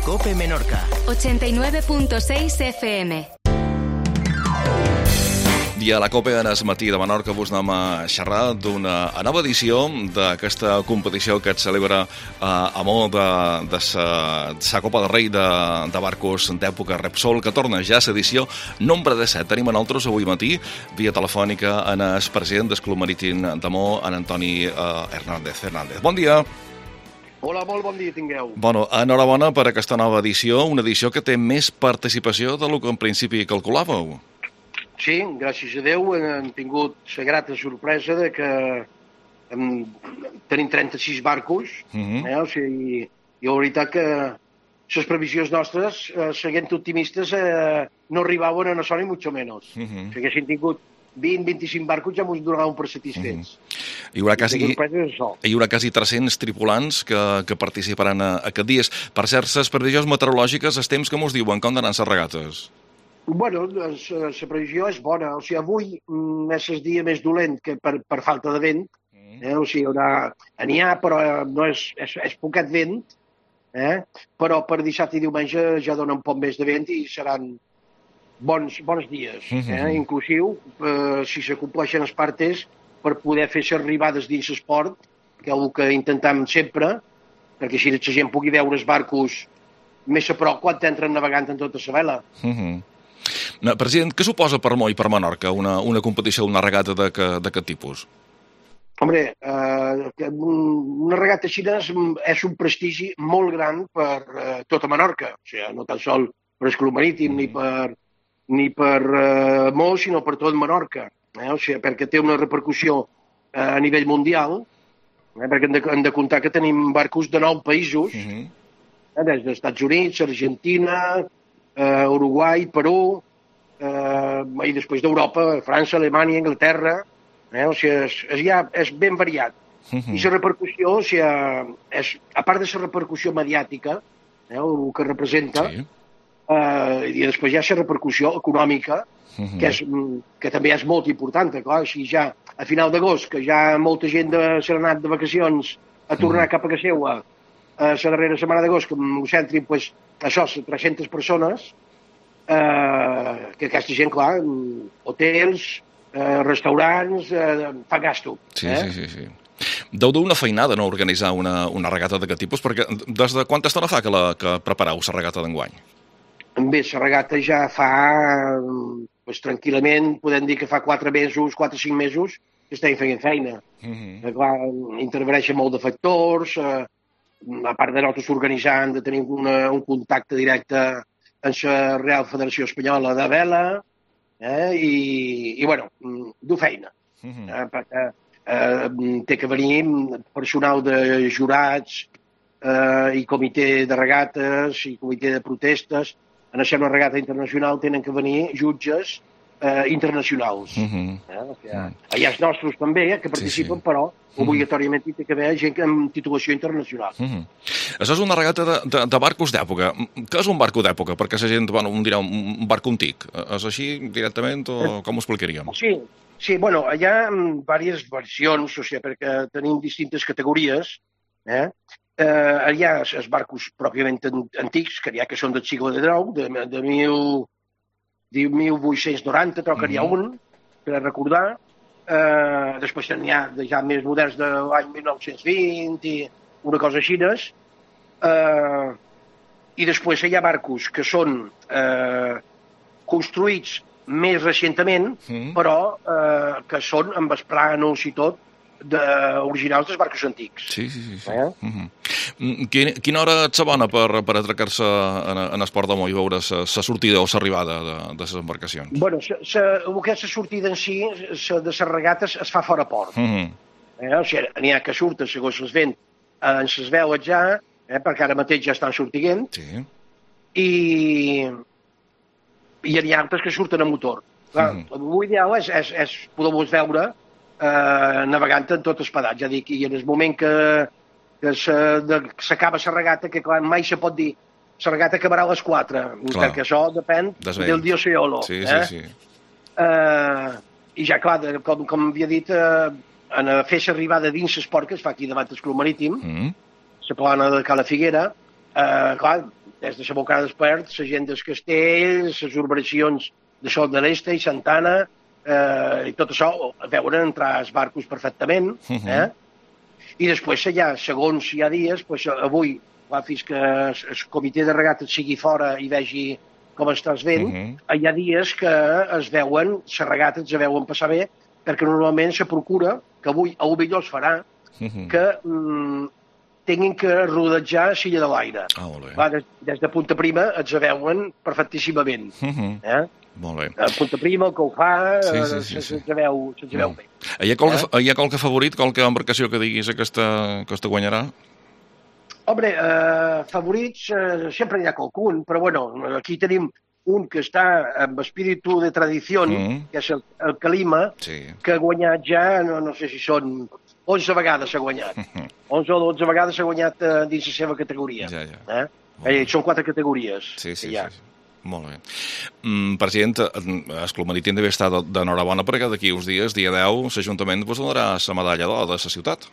COPE Menorca. 89.6 FM. I a la COPE en el matí de Menorca vos anem a xerrar d'una nova edició d'aquesta competició que es celebra a molt de la Copa del Rei de barcos d'època Repsol, que torna ja a l'edició nombre 17. Tenim a nosaltres avui matí, via telefònica, en el president del Club Marítim de Mo, en Antoni Fernández. Bon dia. Hola, molt bon dia tingueu. Bueno, enhorabona per aquesta nova edició, una edició que té més participació del que en principi calculàveu. Sí, gràcies a Déu hem tingut la grata sorpresa de que tenim 36 barcos, o sigui, i la veritat que les previsions nostres, sent optimistes, no arribaven a no ser ni mucho menos. Si haguessin tingut 20-25 barcos ja ens donaven per satisfets. Hi haurà quasi 300 tripulants que participaran aquests dies. Per cert, les previsions meteorològiques, els temps que ens diuen, com d'anar les regates? Bueno, la previsió és bona. O sigui, avui és el dia més dolent que per falta de vent. O sigui, n'hi ha, però no és poquet vent. Però per dissabte i diumenge ja dona un poc més de vent i seran bons dies. Inclusiu, si s'acompleixen les partes, per poder fer les arribades dins l'esport, que és el que intentem sempre, perquè així la gent pugui veure els barcos més a prop quan entren navegant en tota la vela. President, què suposa per Mo i per Menorca una competició, una regata d'aquest tipus? Hombre, una regata així és un prestigi molt gran per tota Menorca. O sigui, no tan sol per el Club Marítim ni per Mo, sinó per tot Menorca. O sigui, perquè té una repercussió a nivell mundial, perquè hem de comptar que tenim barcos de 9 països, des dels Estats Units, Argentina, Uruguai, Perú, i després d'Europa, França, Alemanya, Anglaterra. O sigui, és ben variat. I la repercussió, o sigui, a part de la repercussió mediàtica, el que representa, i després hi ha la repercussió econòmica, que també és molt important. Clar, així ja, a final d'agost, que ja molta gent s'ha anat de vacacions a tornar cap a casa seva, la darrera setmana d'agost, que ho centrin, això, 300 persones, que aquesta gent, clar, hotels, restaurants, fa gasto. Sí. Deu d'una feinada no organitzar una regata d'aquest tipus, perquè des de quanta estona fa que prepareu la regata d'enguany? Bé, la regata ja fa, tranquil·lament, podem dir que fa 4 o 5 mesos que estem fent feina. Clar, interveneixen molt de factors, a part de nosaltres organitzant, de tenir un contacte directe amb la Real Federació Espanyola de Vela, i bueno, du feina. Perquè té que venir personal de jurats i comitè de regates i comitè de protestes. En ser una regata internacional tenen que venir jutges internacionals. Hi ha els nostres també que participen, però obligatòriament hi té que haver gent amb titulació internacional. Això és una regata de barcos d'època. Què és un barco d'època? Perquè la gent dirà un barco antic. És així directament o com ho explicaríem? Sí, bueno, hi ha diverses versions, o sigui, perquè tenim distintes categories. Hi ha els barcos pròpiament antics, que són del segle XIX, de 1890, però que n'hi ha un, per recordar. Després n'hi ha ja més moderns de l'any 1920 i una cosa així. I després hi ha barcos que són construïts més recentment, però que són amb els plànols i tot originals dels barcos antics. Sí. Quina hora et bona per atracar-se en esport de Mo i veure la sortida o l'arribada de les embarcacions? Bueno, el que és la sortida en si, de les regates, es fa fora port. O sigui, n'hi ha que surten segons el vent en les veles ja, perquè ara mateix ja estan sortint, i n'hi ha altres que surten a motor. L'ideal és poder-vos veure navegant en tot el pedat. Ja dic, i en el moment que s'acaba la regata, que clar, mai se pot dir la regata acabarà a les 4, perquè això depèn del dia Seolo. I ja, clar, com havia dit, en fer l'arribada dins l'esport que es fa aquí davant del Club Marítim, la plana de Cala Figuera, clar, des de la Bocada d'Espert, la gent del Castell, les urbanizacions de Sol de l'Este i Santana, i tot això veuen entrar els barcos perfectament, i després ja, segons hi ha dies, pues, avui, fins que el comitè de regates sigui fora i vegi com està el vent, hi ha dies que es veuen, les regates es veuen passar bé, perquè normalment se procura, que avui a millor es farà, que tinguin que rodejar l'illa de l'Aire. Des de Punta Prima els veuen perfectíssimament. Molt bé. A Punta Prima, el que ho fa, se'ns veu bé. Hi ha qualque favorit, qualque embarcació que diguis aquesta guanyarà? Hombre, favorits sempre n'hi ha qualcun, però bueno, aquí tenim un que està amb espíritu de tradició, que és el Calima, que ha guanyat ja, no sé si són 11 vegades s'ha guanyat. 11 o 12 vegades s'ha guanyat dins la seva categoria. Són 4 categories. Sí. Molt bé. President, el Club Marítim deve estar d'enhorabona perquè d'aquí uns dies, dia 10, l'Ajuntament vos donarà la medalla d'or de la ciutat.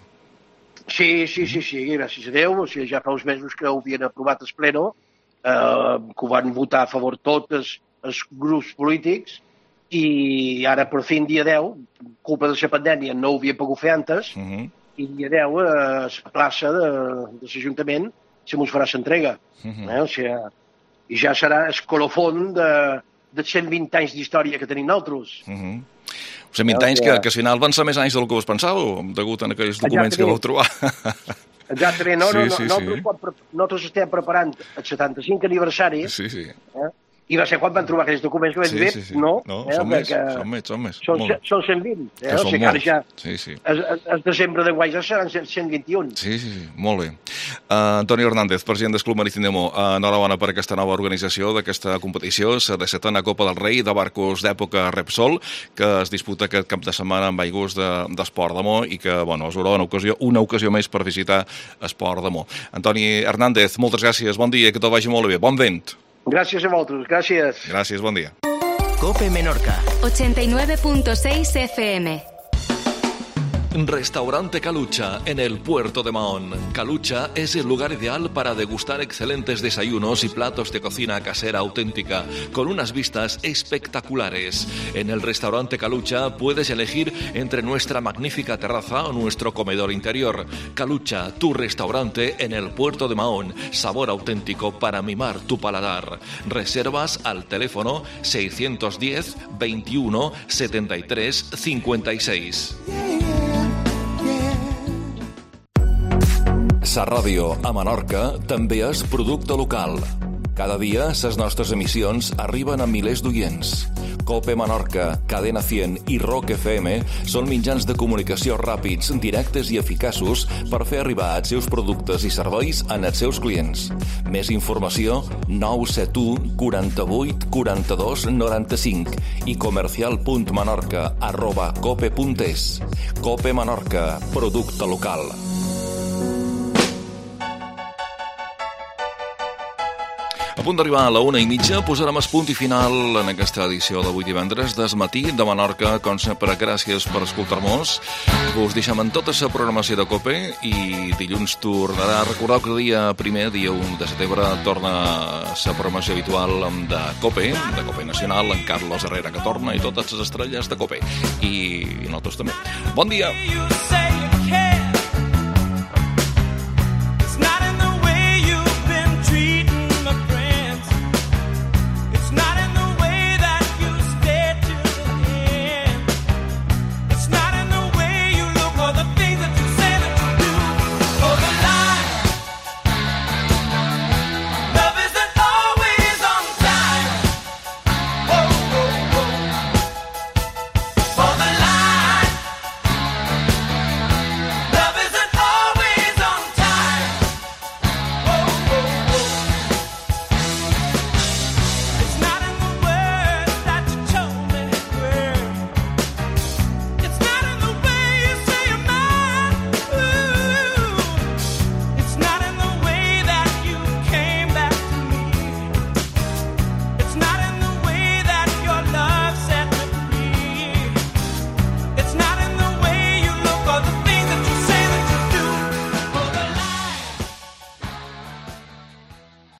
Sí, gràcies a Déu. O sigui, ja fa uns mesos que ho havien aprovat el pleno, que ho van votar a favor tots els grups polítics, i ara, per fi, dia 10, culpa de la pandèmia, no ho havia pogut fer antes, i dia 10, a la plaça de l'Ajuntament, se mos farà l'entrega. O sigui, i ja serà el colofon de 120 anys d'història que tenim nosaltres. 120 anys que al final van ser més anys del que us pensàveu, degut a aquells documents que vau trobar. Exactament, nosaltres estem preparant el 75 aniversari, i va ser quan van trobar aquells documents que vam dir, no, són més. Són 120, o sigui que ara ja, el desembre d'enguany ja seran 121. Sí, molt bé. Antoni Hernández, president del Club Marítim de Mo, enhorabona per aquesta nova organització d'aquesta competició, la 17a Copa del Rei de barcos d'època Repsol, que es disputa aquest cap de setmana amb aigües d'Esport de Mo i que, bueno, us haurà una ocasió més per visitar Esport de Mo. Antoni Hernández, moltes gràcies, bon dia, que tot vagi molt bé, bon vent. Gràcies a vosaltres, gràcies. Gràcies, bon dia. COPE Menorca 89.6 FM. Restaurante Calucha, en el puerto de Mahón. Calucha es el lugar ideal para degustar excelentes desayunos y platos de cocina casera auténtica, con unas vistas espectaculares. En el restaurante Calucha puedes elegir entre nuestra magnífica terraza o nuestro comedor interior. Calucha, tu restaurante en el puerto de Mahón. Sabor auténtico para mimar tu paladar. Reservas al teléfono 610 21 73 56. Sa ràdio a Menorca també és producte local. Cada dia les nostres emissions arriben a milers d'oients. COPE Menorca, Cadena 100 i Rock FM són mitjans de comunicació ràpids, directes i eficaços per fer arribar els seus productes i serveis als seus clients. Més informació 971 48 42 95 i comercial.menorca@cope.es. COPE Menorca, producte local. A punt d'arribar a la 1:30, posarem el punt i final en aquesta edició d'avui divendres del matí de Menorca. Com sempre, gràcies per escoltar-nos. Us deixem en tota la programació de COPE i dilluns tornarà. Recordeu que el dia 1 de setembre torna la programació habitual de COPE Nacional, en Carlos Herrera que torna i totes les estrelles de COPE. I nosaltres també. Bon dia!